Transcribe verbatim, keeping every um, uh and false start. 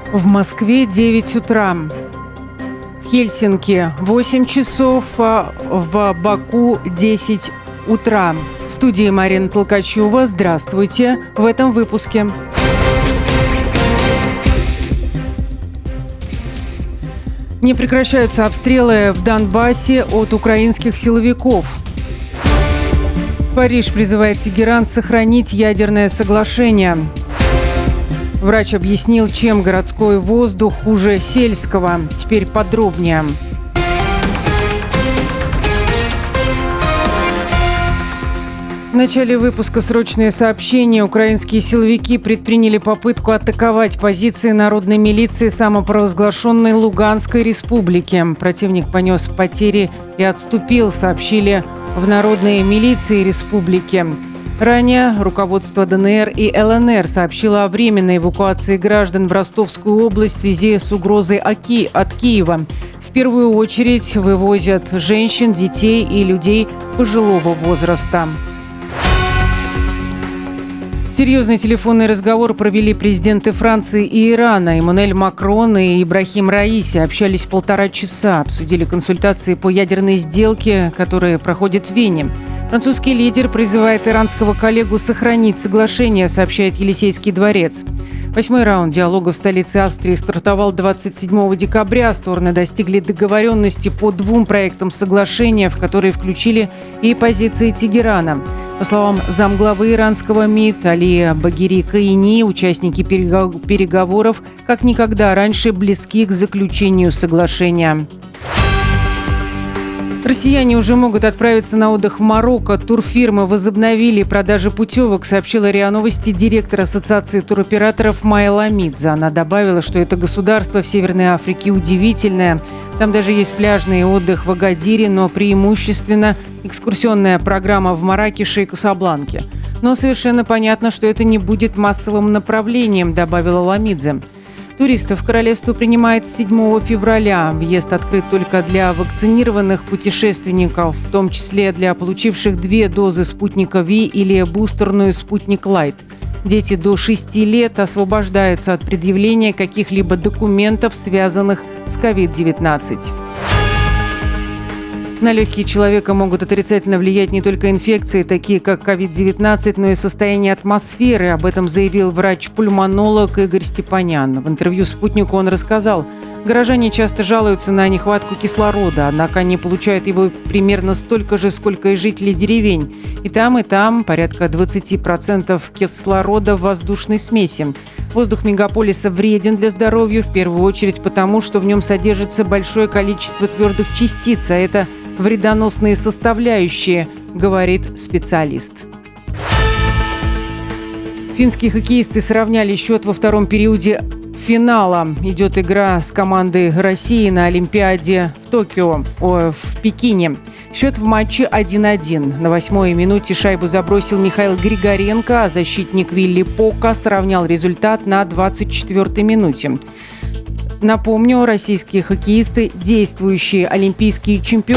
В Москве девять утра. В Хельсинки восемь часов, а в Баку десять утра. В студии Марина Толкачева. Здравствуйте. В этом выпуске. Не прекращаются обстрелы в Донбассе от украинских силовиков. Париж призывает Тегеран сохранить ядерное соглашение. Врач объяснил, чем городской воздух хуже сельского. Теперь подробнее. В начале выпуска срочные сообщения. Украинские силовики предприняли попытку атаковать позиции народной милиции самопровозглашенной Луганской республики. Противник понес потери и отступил, сообщили в народной милиции республики. Ранее руководство ДНР и ЛНР сообщило о временной эвакуации граждан в Ростовскую область в связи с угрозой от Киева. В первую очередь вывозят женщин, детей и людей пожилого возраста. Серьезный телефонный разговор провели президенты Франции и Ирана. Эммануэль Макрон и Ибрахим Раиси общались полтора часа, обсудили консультации по ядерной сделке, которые проходят в Вене. Французский лидер призывает иранского коллегу сохранить соглашение, сообщает Елисейский дворец. Восьмой раунд диалога в столице Австрии стартовал двадцать седьмого декабря. Стороны достигли договоренности по двум проектам соглашения, в которые включили и позиции Тегерана. По словам замглавы иранского МИД Али Багири Каини, участники переговоров как никогда раньше близки к заключению соглашения. Россияне уже могут отправиться на отдых в Марокко. Турфирмы возобновили продажи путевок, сообщила РИА Новости директор Ассоциации туроператоров Майя Ламидзе. Она добавила, что это государство в Северной Африке удивительное. Там даже есть пляжный отдых в Агадире, но преимущественно экскурсионная программа в Марракеше и Касабланке. Но совершенно понятно, что это не будет массовым направлением, добавила Ламидзе. Туристов королевство принимает с седьмого февраля. Въезд открыт только для вакцинированных путешественников, в том числе для получивших две дозы спутника Ви или бустерную спутник Лайт. Дети до шести лет освобождаются от предъявления каких-либо документов, связанных с ковид девятнадцать. На легкие человека могут отрицательно влиять не только инфекции, такие как ковид девятнадцать, но и состояние атмосферы. Об этом заявил врач-пульмонолог Игорь Степанян. В интервью «Спутнику» он рассказал, горожане часто жалуются на нехватку кислорода, однако они получают его примерно столько же, сколько и жители деревень. И там, и там порядка двадцать процентов кислорода в воздушной смеси. Воздух мегаполиса вреден для здоровья, в первую очередь потому, что в нем содержится большое количество твердых частиц, а это вредоносные составляющие, говорит специалист. Финские хоккеисты сравняли счет во втором периоде финала. Идет игра с командой России на Олимпиаде в Токио, о, в Пекине. Счет в матче один-один. На восьмой минуте шайбу забросил Михаил Григоренко, а защитник Вилли Пока сравнял результат на двадцать четвёртой минуте. Напомню, российские хоккеисты – действующие олимпийские чемпионы.